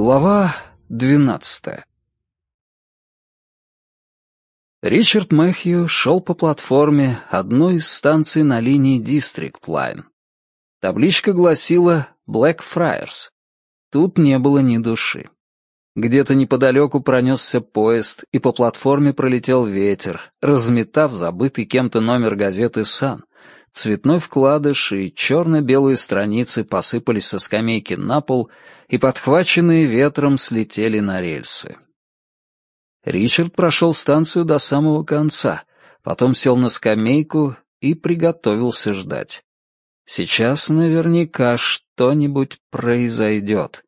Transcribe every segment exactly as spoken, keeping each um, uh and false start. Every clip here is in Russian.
Глава двенадцатая. Ричард Мэхью шел по платформе одной из станций на линии District Line. Табличка гласила «Blackfriars». Тут не было ни души. Где-то неподалеку пронесся поезд, и по платформе пролетел ветер, разметав забытый кем-то номер газеты «Сан». Цветной вкладыш и черно-белые страницы посыпались со скамейки на пол и, подхваченные ветром, слетели на рельсы. Ричард прошел станцию до самого конца, потом сел на скамейку и приготовился ждать. Сейчас наверняка что-нибудь произойдет.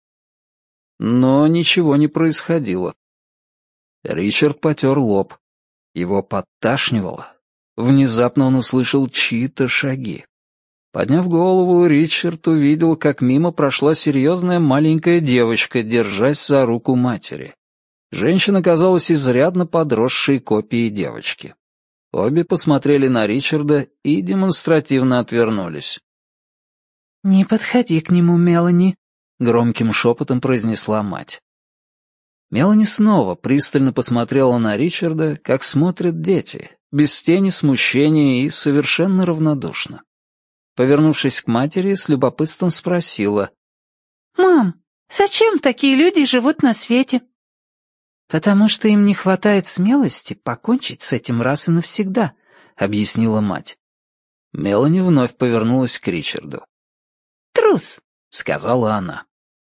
Но ничего не происходило. Ричард потер лоб. Его подташнивало. Внезапно он услышал чьи-то шаги. Подняв голову, Ричард увидел, как мимо прошла серьезная маленькая девочка, держась за руку матери. Женщина казалась изрядно подросшей копией девочки. Обе посмотрели на Ричарда и демонстративно отвернулись. «Не подходи к нему, Мелани», — громким шепотом произнесла мать. Мелани снова пристально посмотрела на Ричарда, как смотрят дети, без тени смущения и совершенно равнодушно. Повернувшись к матери, с любопытством спросила: «Мам, зачем такие люди живут на свете?» «Потому что им не хватает смелости покончить с этим раз и навсегда», — объяснила мать. Мелани вновь повернулась к Ричарду. «Трус», — сказала она.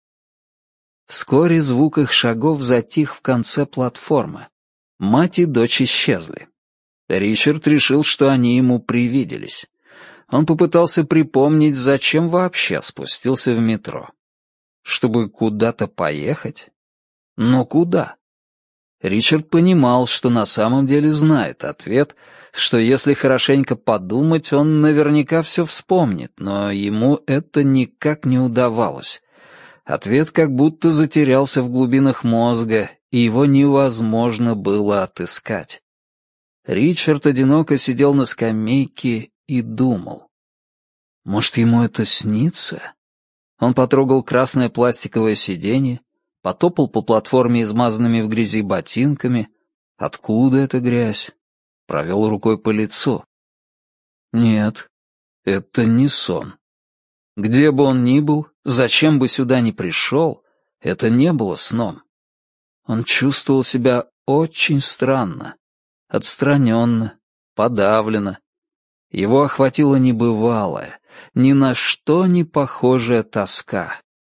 Вскоре звук их шагов затих в конце платформы. Мать и дочь исчезли. Ричард решил, что они ему привиделись. Он попытался припомнить, зачем вообще спустился в метро. Чтобы куда-то поехать? Но куда? Ричард понимал, что на самом деле знает ответ, что если хорошенько подумать, он наверняка все вспомнит, но ему это никак не удавалось. Ответ как будто затерялся в глубинах мозга, и его невозможно было отыскать. Ричард одиноко сидел на скамейке и думал. Может, ему это снится? Он потрогал красное пластиковое сиденье, потопал по платформе измазанными в грязи ботинками. Откуда эта грязь? Провел рукой по лицу. Нет, это не сон. Где бы он ни был, зачем бы сюда ни пришел, это не было сном. Он чувствовал себя очень странно, отстраненно, подавленно. Его охватила небывалая, ни на что не похожая тоска.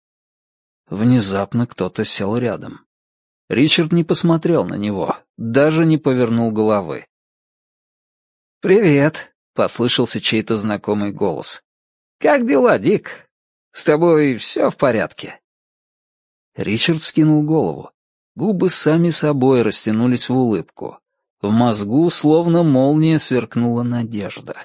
Внезапно кто-то сел рядом. Ричард не посмотрел на него, даже не повернул головы. «Привет», — послышался чей-то знакомый голос. «Как дела, Дик? С тобой все в порядке?» Ричард скинул голову. Губы сами собой растянулись в улыбку. В мозгу словно молния сверкнула надежда.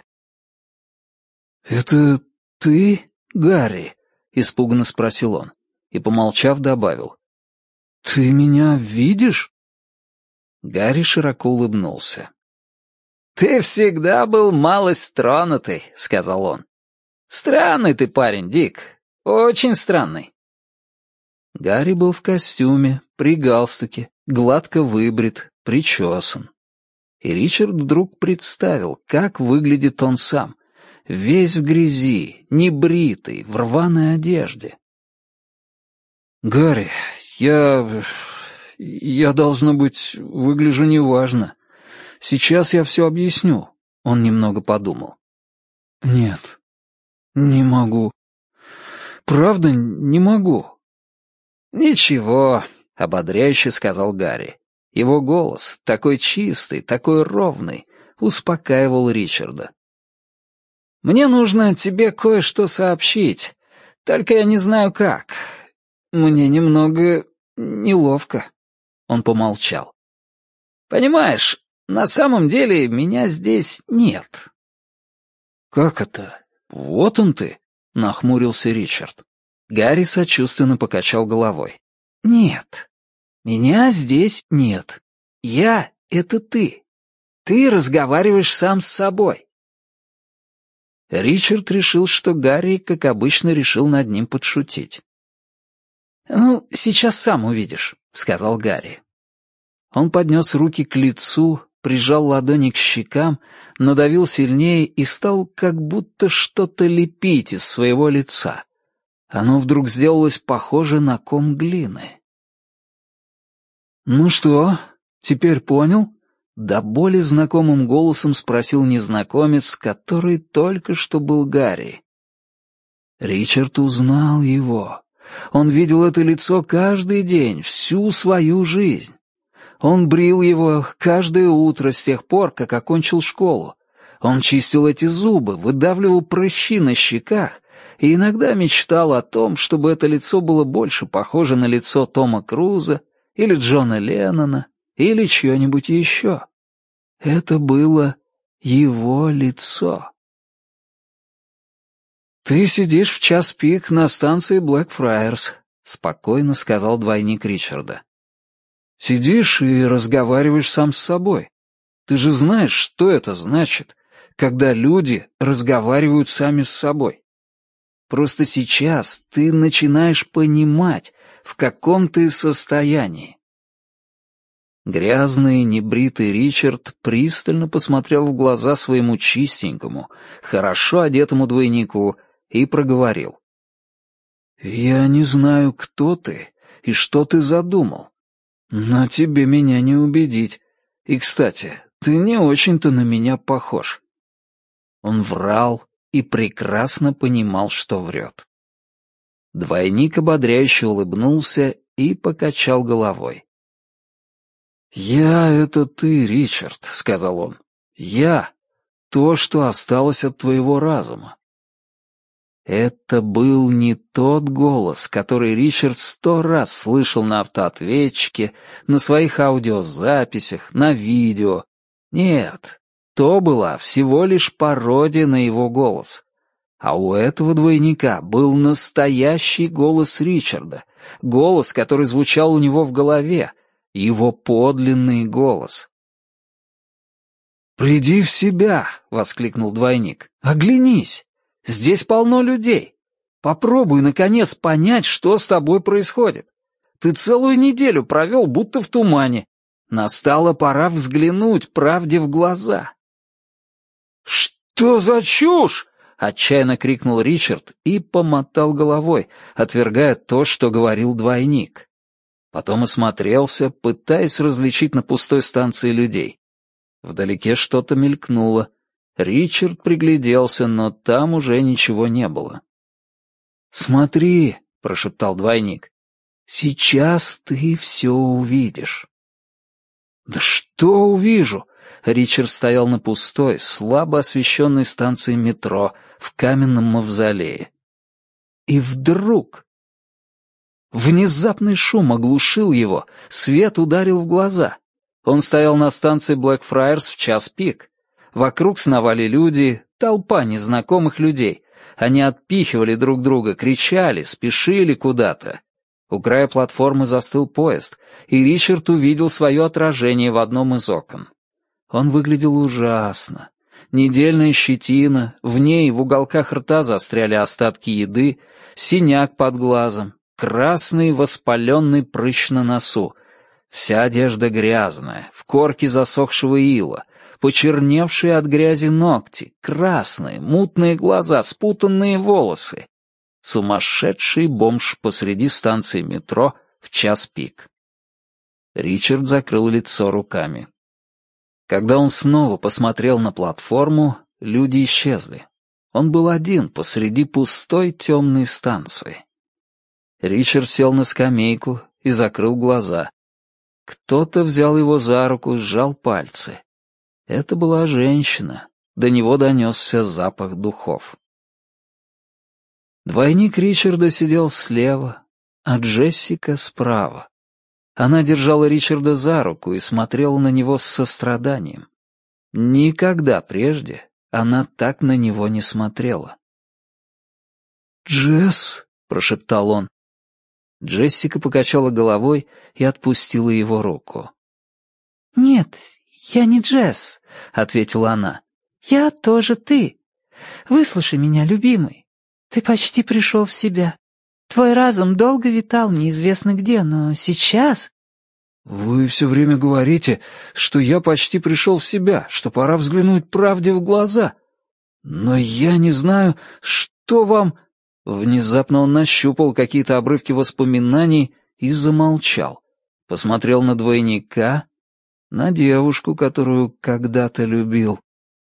«Это ты, Гарри?» — испуганно спросил он. И, помолчав, добавил. «Ты меня видишь?» Гарри широко улыбнулся. «Ты всегда был малость тронутый», — сказал он. «Странный ты парень, Дик. Очень странный». Гарри был в костюме, при галстуке, гладко выбрит, причесан. И Ричард вдруг представил, как выглядит он сам, весь в грязи, небритый, в рваной одежде. «Гарри, я... я, должно быть, выгляжу неважно. Сейчас я все объясню», — он немного подумал. «Нет, не могу. Правда, не могу». «Ничего», — ободряюще сказал Гарри. Его голос, такой чистый, такой ровный, успокаивал Ричарда. «Мне нужно тебе кое-что сообщить, только я не знаю как. Мне немного неловко». Он помолчал. «Понимаешь, на самом деле меня здесь нет». «Как это? Вот он ты», — нахмурился Ричард. Гарри сочувственно покачал головой. «Нет, меня здесь нет. Я — это ты. Ты разговариваешь сам с собой». Ричард решил, что Гарри, как обычно, решил над ним подшутить. «Ну, сейчас сам увидишь», — сказал Гарри. Он поднес руки к лицу, прижал ладони к щекам, надавил сильнее и стал как будто что-то лепить из своего лица. Оно вдруг сделалось похоже на ком глины. «Ну что, теперь понял?» — до боли знакомым голосом спросил незнакомец, который только что был Гарри. Ричард узнал его. Он видел это лицо каждый день, всю свою жизнь. Он брил его каждое утро с тех пор, как окончил школу. Он чистил эти зубы, выдавливал прыщи на щеках и иногда мечтал о том, чтобы это лицо было больше похоже на лицо Тома Круза или Джона Леннона или чье-нибудь еще. Это было его лицо. «Ты сидишь в час пик на станции Блэкфрайерс», — спокойно сказал двойник Ричарда. «Сидишь и разговариваешь сам с собой. Ты же знаешь, что это значит, когда люди разговаривают сами с собой. Просто сейчас ты начинаешь понимать, в каком ты состоянии». Грязный, небритый Ричард пристально посмотрел в глаза своему чистенькому, хорошо одетому двойнику и проговорил. «Я не знаю, кто ты и что ты задумал, но тебе меня не убедить. И, кстати, ты не очень-то на меня похож». Он врал и прекрасно понимал, что врет. Двойник ободряюще улыбнулся и покачал головой. «Я — это ты, Ричард», — сказал он. «Я — то, что осталось от твоего разума». Это был не тот голос, который Ричард сто раз слышал на автоответчике, на своих аудиозаписях, на видео. Нет, то была всего лишь пародия на его голос. А у этого двойника был настоящий голос Ричарда, голос, который звучал у него в голове, его подлинный голос. «Приди в себя!» — воскликнул двойник. «Оглянись! Здесь полно людей. Попробуй, наконец, понять, что с тобой происходит. Ты целую неделю провел, будто в тумане. Настала пора взглянуть правде в глаза». «Что за чушь?» — отчаянно крикнул Ричард и помотал головой, отвергая то, что говорил двойник. Потом осмотрелся, пытаясь различить на пустой станции людей. Вдалеке что-то мелькнуло. Ричард пригляделся, но там уже ничего не было. «Смотри», — прошептал двойник, — «сейчас ты все увидишь». «Да что увижу?» Ричард стоял на пустой, слабо освещенной станции метро в каменном мавзолее. И вдруг... Внезапный шум оглушил его, свет ударил в глаза. Он стоял на станции Блэкфрайерс в час пик. Вокруг сновали люди, толпа незнакомых людей. Они отпихивали друг друга, кричали, спешили куда-то. У края платформы застыл поезд, и Ричард увидел свое отражение в одном из окон. Он выглядел ужасно. Недельная щетина, в ней в уголках рта застряли остатки еды, синяк под глазом, красный воспаленный прыщ на носу. Вся одежда грязная, в корке засохшего ила, почерневшие от грязи ногти, красные, мутные глаза, спутанные волосы. Сумасшедший бомж посреди станции метро в час пик. Ричард закрыл лицо руками. Когда он снова посмотрел на платформу, люди исчезли. Он был один посреди пустой темной станции. Ричард сел на скамейку и закрыл глаза. Кто-то взял его за руку, сжал пальцы. Это была женщина. До него донесся запах духов. Двойник Ричарда сидел слева, а Джессика справа. Она держала Ричарда за руку и смотрела на него с состраданием. Никогда прежде она так на него не смотрела. «Джесс», — прошептал он. Джессика покачала головой и отпустила его руку. «Нет, я не Джесс», — ответила она. «Я тоже ты. Выслушай меня, любимый. Ты почти пришел в себя. Твой разум долго витал неизвестно где, но сейчас...» «Вы все время говорите, что я почти пришел в себя, что пора взглянуть правде в глаза. Но я не знаю, что вам...» Внезапно он нащупал какие-то обрывки воспоминаний и замолчал. Посмотрел на двойника, на девушку, которую когда-то любил.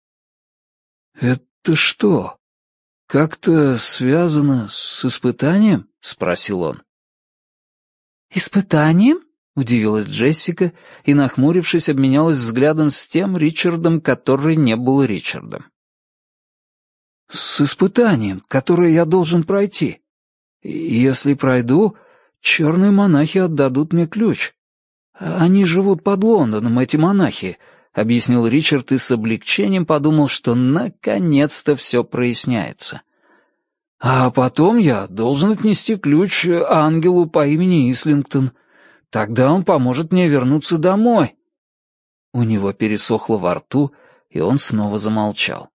«Это что, как-то связано с испытанием?» — спросил он. «Испытанием?» — удивилась Джессика и, нахмурившись, обменялась взглядом с тем Ричардом, который не был Ричардом. «С испытанием, которое я должен пройти. Если пройду, черные монахи отдадут мне ключ. Они живут под Лондоном, эти монахи», — объяснил Ричард и с облегчением подумал, что наконец-то все проясняется. «А потом я должен отнести ключ ангелу по имени Ислингтон. Тогда он поможет мне вернуться домой». У него пересохло во рту, и он снова замолчал.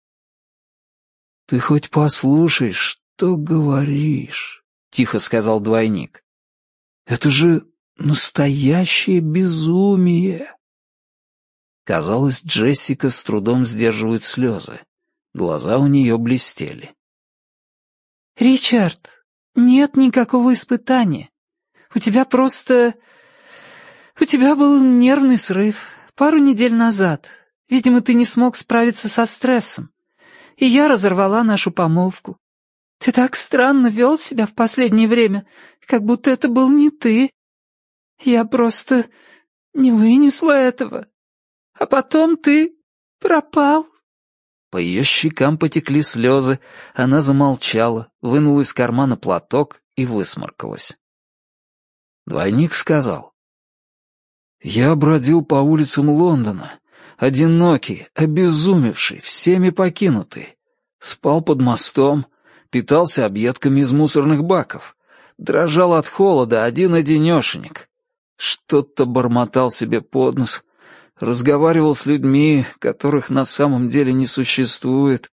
«Ты хоть послушай, что говоришь», — тихо сказал двойник. «Это же настоящее безумие». Казалось, Джессика с трудом сдерживает слезы. Глаза у нее блестели. «Ричард, нет никакого испытания. У тебя просто... У тебя был нервный срыв пару недель назад. Видимо, ты не смог справиться со стрессом. И я разорвала нашу помолвку. Ты так странно вел себя в последнее время, как будто это был не ты. Я просто не вынесла этого. А потом ты пропал». По ее щекам потекли слезы, она замолчала, вынула из кармана платок и высморкалась. Двойник сказал: «Я бродил по улицам Лондона, одинокий, обезумевший, всеми покинутый. Спал под мостом, питался объедками из мусорных баков, дрожал от холода один-одинешенек. Что-то бормотал себе под нос, разговаривал с людьми, которых на самом деле не существует».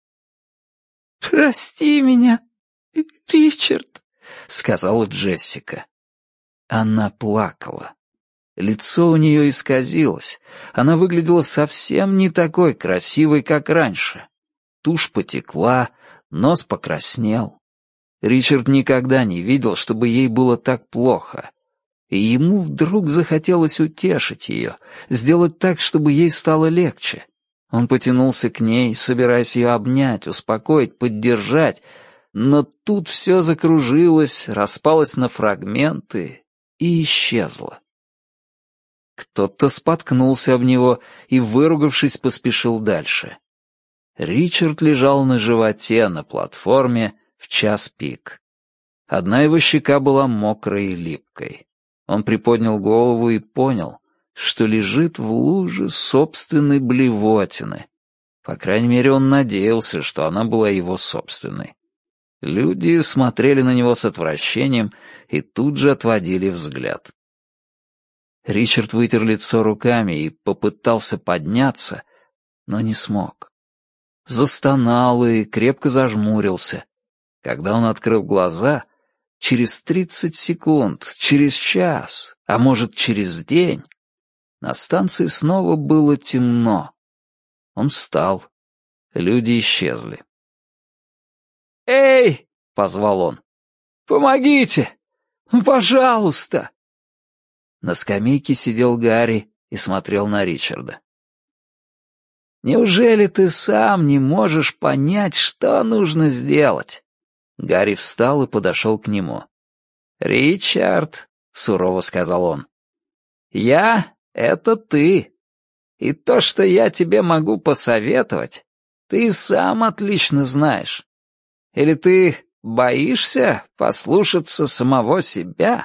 «Прости меня, Ричард», — сказала Джессика. Она плакала. Лицо у нее исказилось. Она выглядела совсем не такой красивой, как раньше. Тушь потекла, нос покраснел. Ричард никогда не видел, чтобы ей было так плохо. И ему вдруг захотелось утешить ее, сделать так, чтобы ей стало легче. Он потянулся к ней, собираясь ее обнять, успокоить, поддержать, но тут все закружилось, распалось на фрагменты и исчезло. Кто-то споткнулся об него и, выругавшись, поспешил дальше. Ричард лежал на животе на платформе в час пик. Одна его щека была мокрой и липкой. Он приподнял голову и понял, что лежит в луже собственной блевотины. По крайней мере, он надеялся, что она была его собственной. Люди смотрели на него с отвращением и тут же отводили взгляд. Ричард вытер лицо руками и попытался подняться, но не смог. Застонал и крепко зажмурился. Когда он открыл глаза, через тридцать секунд, через час, а может, через день, на станции снова было темно. Он встал. Люди исчезли. «Эй!» — позвал он. «Помогите! Ну, пожалуйста!» На скамейке сидел Гарри и смотрел на Ричарда. «Неужели ты сам не можешь понять, что нужно сделать?» Гарри встал и подошел к нему. «Ричард», — сурово сказал он, — «я — это ты. И то, что я тебе могу посоветовать, ты и сам отлично знаешь. Или ты боишься послушаться самого себя?»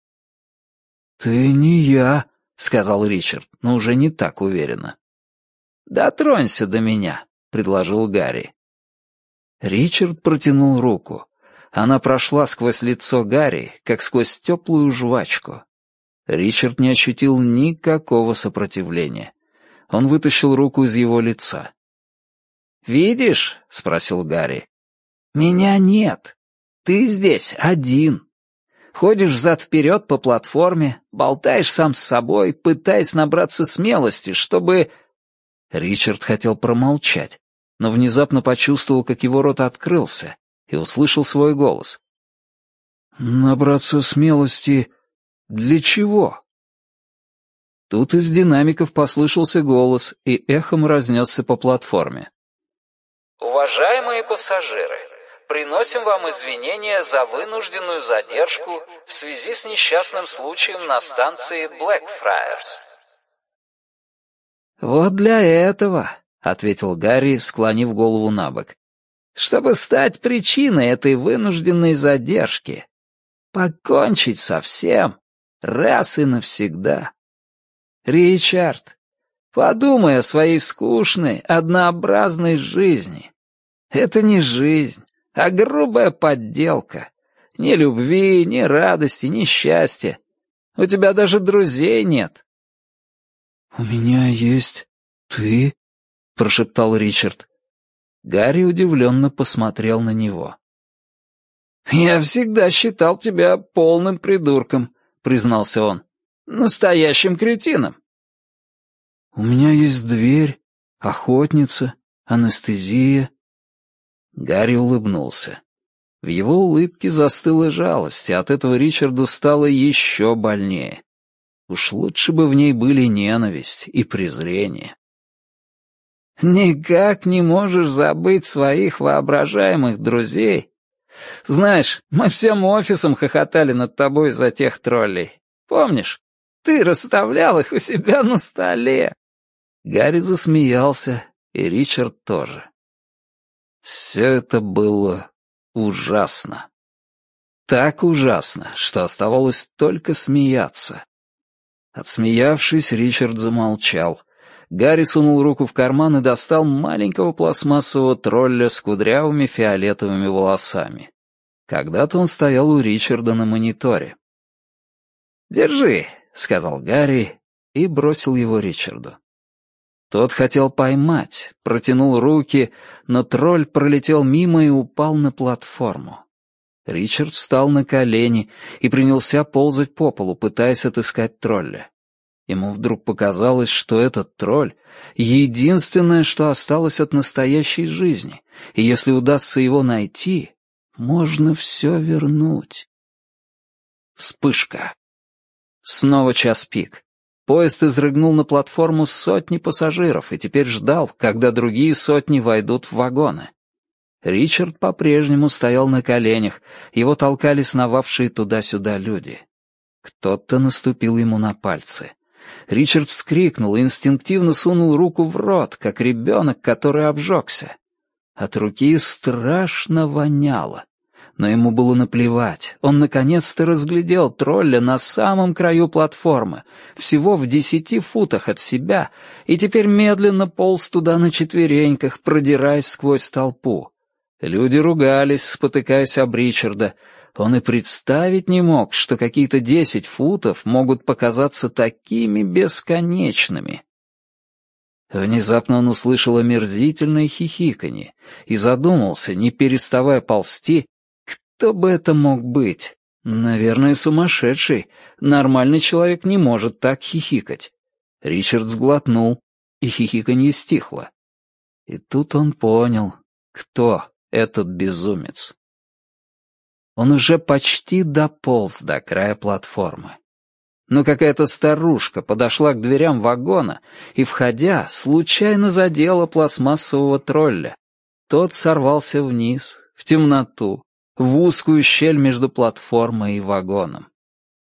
«Ты не я», — сказал Ричард, но уже не так уверенно. «Дотронься до меня», — предложил Гарри. Ричард протянул руку. Она прошла сквозь лицо Гарри, как сквозь теплую жвачку. Ричард не ощутил никакого сопротивления. Он вытащил руку из его лица. «Видишь?» — спросил Гарри. «Меня нет. Ты здесь один. Ходишь взад-вперед по платформе, болтаешь сам с собой, пытаясь набраться смелости, чтобы...» Ричард хотел промолчать, но внезапно почувствовал, как его рот открылся, и услышал свой голос. «Набраться смелости для чего?» Тут из динамиков послышался голос и эхом разнесся по платформе. «Уважаемые пассажиры, приносим вам извинения за вынужденную задержку в связи с несчастным случаем на станции Блэкфрайерс». «Вот для этого», — ответил Гарри, склонив голову на бок, «чтобы стать причиной этой вынужденной задержки. Покончить со всем раз и навсегда. Ричард, подумай о своей скучной, однообразной жизни. Это не жизнь, а грубая подделка. Ни любви, ни радости, ни счастья. У тебя даже друзей нет». «У меня есть ты», — прошептал Ричард. Гарри удивленно посмотрел на него. «Я всегда считал тебя полным придурком», — признался он. «Настоящим кретином». «У меня есть дверь, охотница, анестезия». Гарри улыбнулся. В его улыбке застыла жалость, и от этого Ричарду стало еще больнее. Уж лучше бы в ней были ненависть и презрение. «Никак не можешь забыть своих воображаемых друзей? Знаешь, мы всем офисом хохотали над тобой из-за тех троллей. Помнишь? Ты расставлял их у себя на столе». Гарри засмеялся, и Ричард тоже. Все это было ужасно. Так ужасно, что оставалось только смеяться. Отсмеявшись, Ричард замолчал. Гарри сунул руку в карман и достал маленького пластмассового тролля с кудрявыми фиолетовыми волосами. Когда-то он стоял у Ричарда на мониторе. «Держи», — сказал Гарри и бросил его Ричарду. Тот хотел поймать, протянул руки, но тролль пролетел мимо и упал на платформу. Ричард встал на колени и принялся ползать по полу, пытаясь отыскать тролля. Ему вдруг показалось, что этот тролль — единственное, что осталось от настоящей жизни, и если удастся его найти, можно все вернуть. Вспышка. Снова час пик. Поезд изрыгнул на платформу сотни пассажиров и теперь ждал, когда другие сотни войдут в вагоны. Ричард по-прежнему стоял на коленях, его толкали сновавшие туда-сюда люди. Кто-то наступил ему на пальцы. Ричард вскрикнул и инстинктивно сунул руку в рот, как ребенок, который обжегся. От руки страшно воняло. Но ему было наплевать. Он наконец-то разглядел тролля на самом краю платформы, всего в десяти футах от себя, и теперь медленно полз туда на четвереньках, продираясь сквозь толпу. Люди ругались, спотыкаясь об Ричарда. Он и представить не мог, что какие-то десять футов могут показаться такими бесконечными. Внезапно он услышал омерзительное хихиканье и задумался, не переставая ползти, кто бы это мог быть? Наверное, сумасшедший. Нормальный человек не может так хихикать. Ричард сглотнул, и хихиканье стихло. И тут он понял, кто этот безумец. Он уже почти дополз до края платформы. Но какая-то старушка подошла к дверям вагона и, входя, случайно задела пластмассового тролля. Тот сорвался вниз, в темноту, в узкую щель между платформой и вагоном.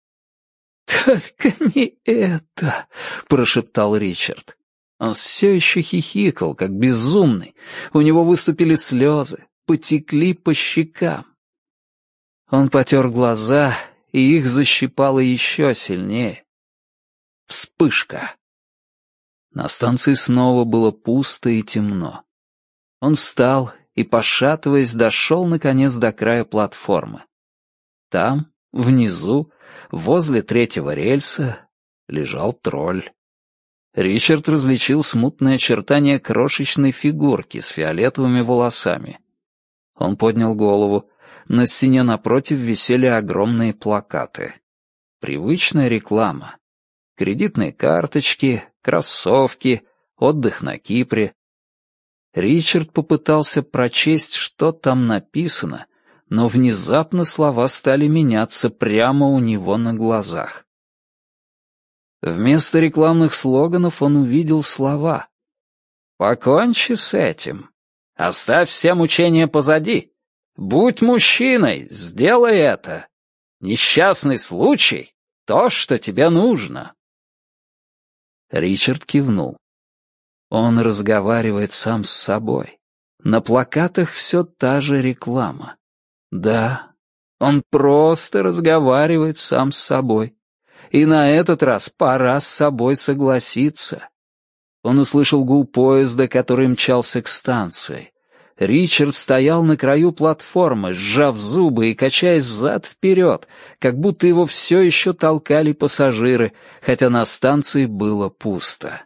«Только не это!» — прошептал Ричард. Он все еще хихикал, как безумный. У него выступили слезы, потекли по щекам. Он потер глаза, и их защипало еще сильнее. Вспышка. На станции снова было пусто и темно. Он встал и, пошатываясь, дошел, наконец, до края платформы. Там, внизу, возле третьего рельса, лежал тролль. Ричард различил смутные очертания крошечной фигурки с фиолетовыми волосами. Он поднял голову. На стене напротив висели огромные плакаты. Привычная реклама. Кредитные карточки, кроссовки, отдых на Кипре. Ричард попытался прочесть, что там написано, но внезапно слова стали меняться прямо у него на глазах. Вместо рекламных слоганов он увидел слова. «Покончи с этим. Оставь все мучения позади. Будь мужчиной, сделай это. Несчастный случай — то, что тебе нужно». Ричард кивнул. Он разговаривает сам с собой. На плакатах все та же реклама. Да, он просто разговаривает сам с собой. И на этот раз пора с собой согласиться. Он услышал гул поезда, который мчался к станции. Ричард стоял на краю платформы, сжав зубы и качаясь взад-вперед, как будто его все еще толкали пассажиры, хотя на станции было пусто.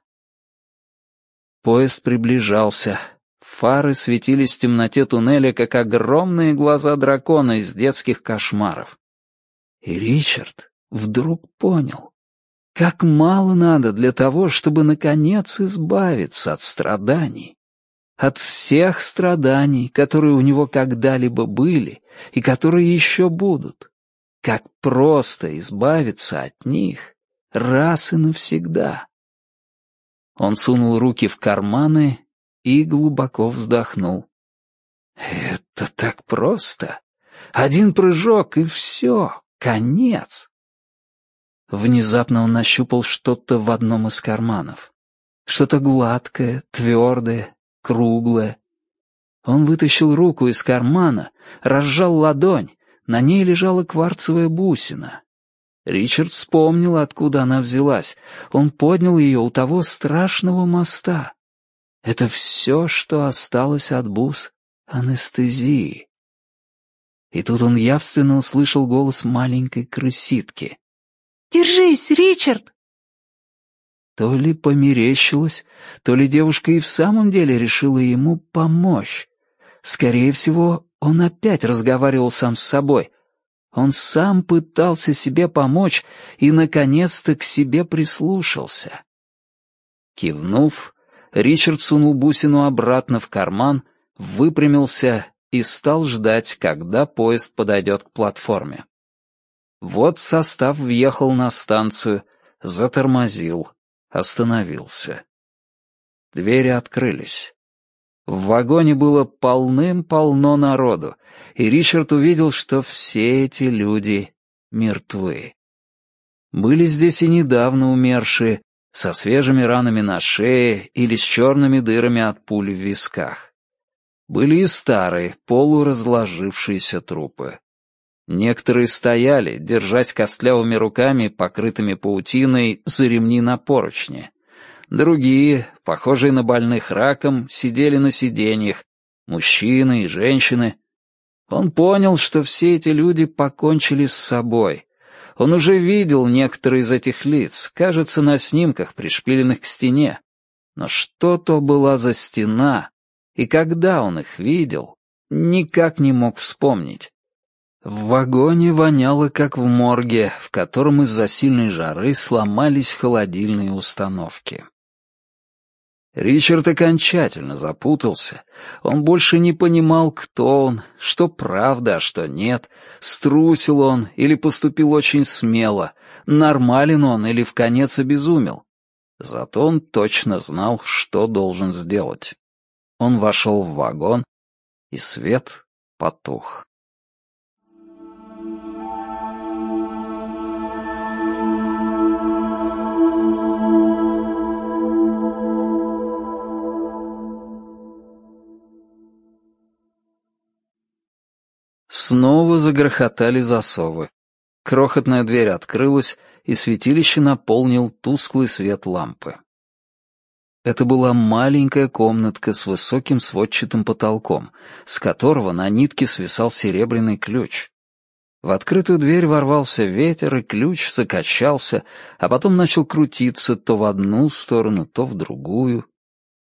Поезд приближался. Фары светились в темноте туннеля, как огромные глаза дракона из детских кошмаров. И Ричард вдруг понял, как мало надо для того, чтобы, наконец, избавиться от страданий. От всех страданий, которые у него когда-либо были и которые еще будут. Как просто избавиться от них раз и навсегда. Он сунул руки в карманы и глубоко вздохнул. Это так просто. Один прыжок, и все, конец. Внезапно он нащупал что-то в одном из карманов. Что-то гладкое, твердое, круглое. Он вытащил руку из кармана, разжал ладонь, на ней лежала кварцевая бусина. Ричард вспомнил, откуда она взялась. Он поднял ее у того страшного моста. Это все, что осталось от бус анестезии. И тут он явственно услышал голос маленькой крыситки. «Держись, Ричард!» То ли померещилось, то ли девушка и в самом деле решила ему помочь. Скорее всего, он опять разговаривал сам с собой. Он сам пытался себе помочь и, наконец-то, к себе прислушался. Кивнув, Ричард сунул бусину обратно в карман, выпрямился и стал ждать, когда поезд подойдет к платформе. Вот состав въехал на станцию, затормозил, остановился. Двери открылись. В вагоне было полным-полно народу, и Ричард увидел, что все эти люди мертвы. Были здесь и недавно умершие, со свежими ранами на шее или с черными дырами от пуль в висках. Были и старые, полуразложившиеся трупы. Некоторые стояли, держась костлявыми руками, покрытыми паутиной, за ремни на поручне. Другие, похожие на больных раком, сидели на сиденьях, мужчины и женщины. Он понял, что все эти люди покончили с собой. Он уже видел некоторые из этих лиц, кажется, на снимках, пришпиленных к стене. Но что то была за стена, и когда он их видел, никак не мог вспомнить. В вагоне воняло, как в морге, в котором из-за сильной жары сломались холодильные установки. Ричард окончательно запутался. Он больше не понимал, кто он, что правда, а что нет, струсил он или поступил очень смело, нормален он или вконец обезумел. Зато он точно знал, что должен сделать. Он вошел в вагон, и свет потух. Снова загрохотали засовы. Крохотная дверь открылась, и святилище наполнил тусклый свет лампы. Это была маленькая комнатка с высоким сводчатым потолком, с которого на нитке свисал серебряный ключ. В открытую дверь ворвался ветер, и ключ закачался, а потом начал крутиться то в одну сторону, то в другую.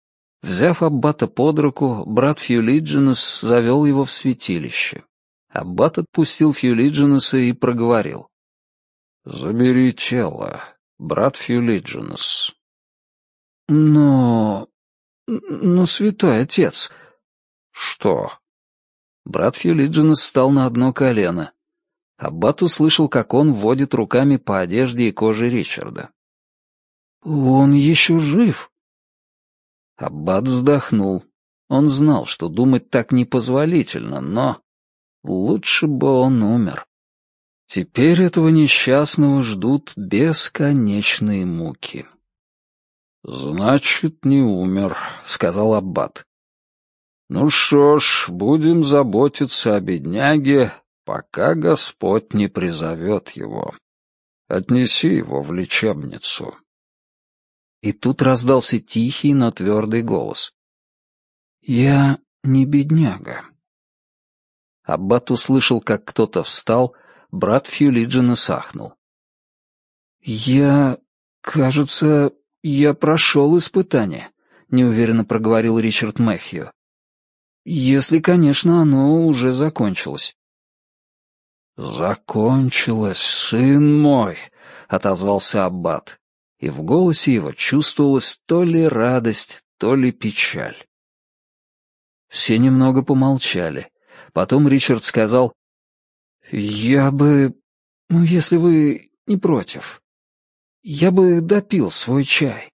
Взяв аббата под руку, брат Фьюлиджинус завел его в святилище. Аббат отпустил Фьюлиджинуса и проговорил. «Забери тело, брат Фьюлиджинус». «Но... но, святой отец...» «Что?» Брат Фьюлиджинус встал на одно колено. Аббат услышал, как он водит руками по одежде и коже Ричарда. «Он еще жив!» Аббат вздохнул. Он знал, что думать так непозволительно, но лучше бы он умер. Теперь этого несчастного ждут бесконечные муки. «Значит, не умер», — сказал аббат. «Ну что ж, будем заботиться о бедняге, пока Господь не призовет его. Отнеси его в лечебницу». И тут раздался тихий, но твердый голос. «Я не бедняга». Аббат услышал, как кто-то встал, брат Фьюлиджина сахнул. «Я... кажется, я прошел испытание», — неуверенно проговорил Ричард Мэхью. «Если, конечно, оно уже закончилось». «Закончилось, сын мой», — отозвался аббат, и в голосе его чувствовалась то ли радость, то ли печаль. Все немного помолчали. Потом Ричард сказал, «Я бы... ну, если вы не против, я бы допил свой чай».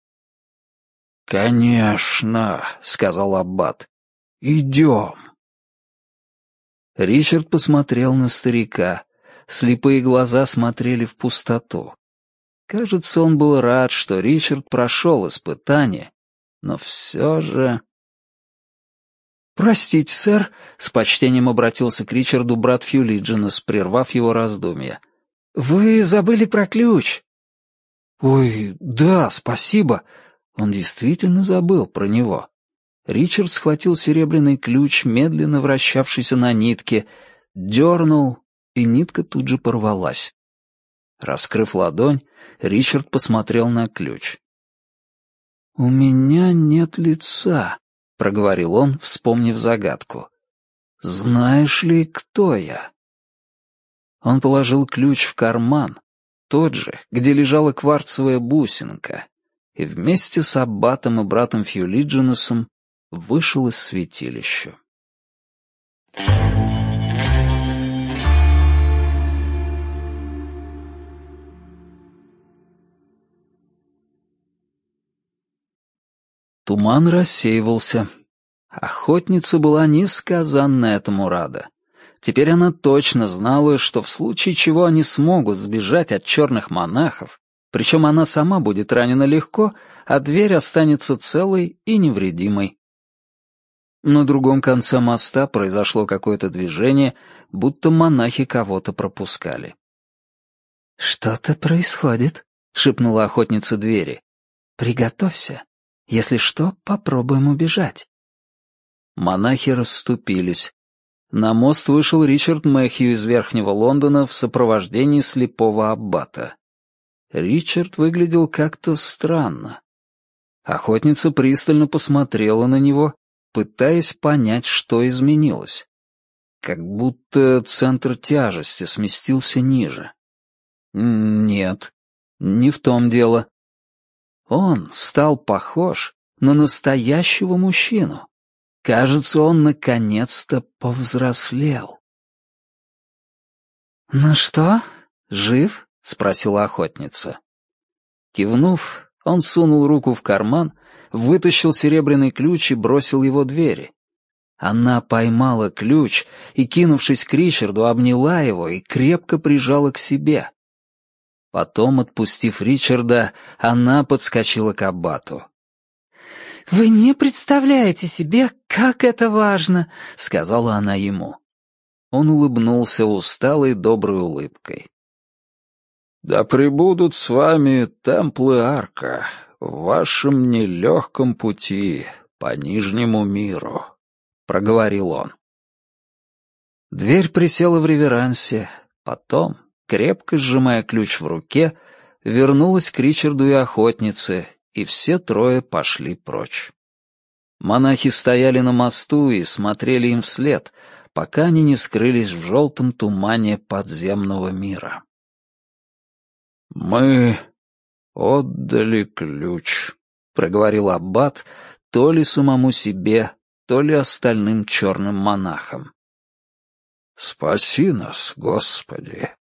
«Конечно», — сказал аббат, — «идем». Ричард посмотрел на старика. Слепые глаза смотрели в пустоту. Кажется, он был рад, что Ричард прошел испытание, но все же... «Простите, сэр», — с почтением обратился к Ричарду брат Фьюлиджинус, прервав его раздумья. «Вы забыли про ключ». «Ой, да, спасибо». Он действительно забыл про него. Ричард схватил серебряный ключ, медленно вращавшийся на нитке, дернул, и нитка тут же порвалась. Раскрыв ладонь, Ричард посмотрел на ключ. «У меня нет лица», — проговорил он, вспомнив загадку. «Знаешь ли, кто я?» Он положил ключ в карман, тот же, где лежала кварцевая бусинка, и вместе с аббатом и братом Фьюлиджинусом вышел из святилища. Туман рассеивался. Охотница была несказанно этому рада. Теперь она точно знала, что в случае чего они смогут сбежать от черных монахов, причем она сама будет ранена легко, а дверь останется целой и невредимой. На другом конце моста произошло какое-то движение, будто монахи кого-то пропускали. «Что-то происходит», — шепнула охотница двери. «Приготовься. Если что, попробуем убежать». Монахи расступились. На мост вышел Ричард Мэхью из Верхнего Лондона в сопровождении слепого аббата. Ричард выглядел как-то странно. Охотница пристально посмотрела на него, пытаясь понять, что изменилось. Как будто центр тяжести сместился ниже. Нет, не в том дело. Он стал похож на настоящего мужчину. Кажется, он наконец-то повзрослел. «Ну что, жив?» — спросила охотница. Кивнув, он сунул руку в карман, вытащил серебряный ключ и бросил его двери. Она поймала ключ и, кинувшись к Ричарду, обняла его и крепко прижала к себе. Потом, отпустив Ричарда, она подскочила к аббату. «Вы не представляете себе, как это важно», — сказала она ему. Он улыбнулся усталой доброй улыбкой. «Да пребудут с вами темплы Арка в вашем нелегком пути по Нижнему миру», — проговорил он. Дверь присела в реверансе, потом, крепко сжимая ключ в руке, вернулась к Ричарду и охотнице, и все трое пошли прочь. Монахи стояли на мосту и смотрели им вслед, пока они не скрылись в желтом тумане подземного мира. «Мы отдали ключ», — проговорил аббат, то ли самому себе, то ли остальным черным монахам. «Спаси нас, Господи!»